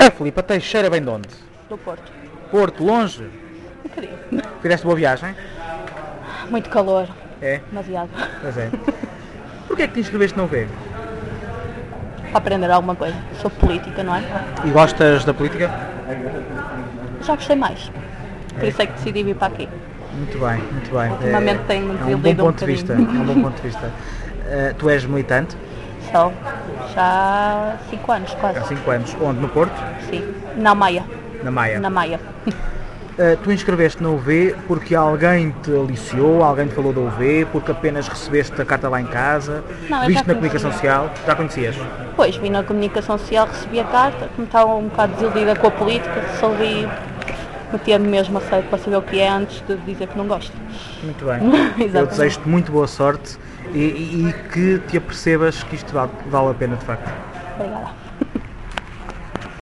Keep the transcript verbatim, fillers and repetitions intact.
José Filipe Teixeira vem de onde? Do Porto. Porto, longe? Um bocadinho. Fizeste boa viagem? Muito calor. É? Demasiado. Pois é. Porquê é que te inscreveste na U V? Para aprender alguma coisa. Sobre política, não é? E gostas da política? Já gostei mais. Por isso é que decidi vir para aqui. Muito bem, muito bem. Ultimamente é, tenho é um bom desiludido um ponto de vista. É bocadinho. um bom ponto de vista. Uh, tu és militante? Só. Já há cinco anos, quase. Há cinco anos. Onde? No Porto? Sim. Na Maia. Na Maia. Na Maia. Uh, tu inscreveste na U V porque alguém te aliciou, alguém te falou da U V, porque apenas recebeste a carta lá em casa, Não, eu viste já na comunicação conhecia. social, já conhecias? Depois vim na comunicação social, recebi a carta, como estava um bocado desiludida com a política, resolvi meter-me mesmo a sério para saber o que é antes de dizer que não gosto. Muito bem. Exatamente. Eu desejo-te muito boa sorte e, e, e que te apercebas que isto vale, vale a pena de facto. Obrigada.